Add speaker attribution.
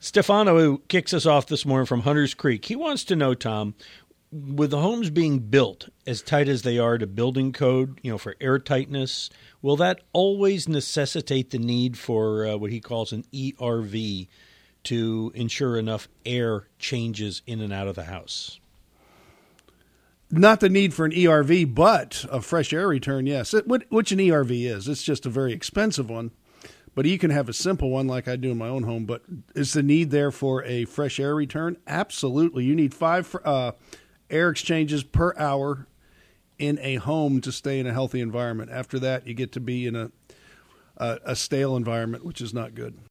Speaker 1: Stefano kicks us off this morning from Hunters Creek. He wants to know, Tom, with the homes being built as tight as they are to building code, for air tightness, will that always necessitate the need for what he calls an ERV to ensure enough air changes in and out of the house?
Speaker 2: Not the need for an ERV, but a fresh air return, yes. Which an ERV is. It's just a very expensive one. But you can have a simple one like I do in my own home. But is the need there for a fresh air return? Absolutely. You need 5 air exchanges per hour in a home to stay in a healthy environment. After that, you get to be in a stale environment, which is not good.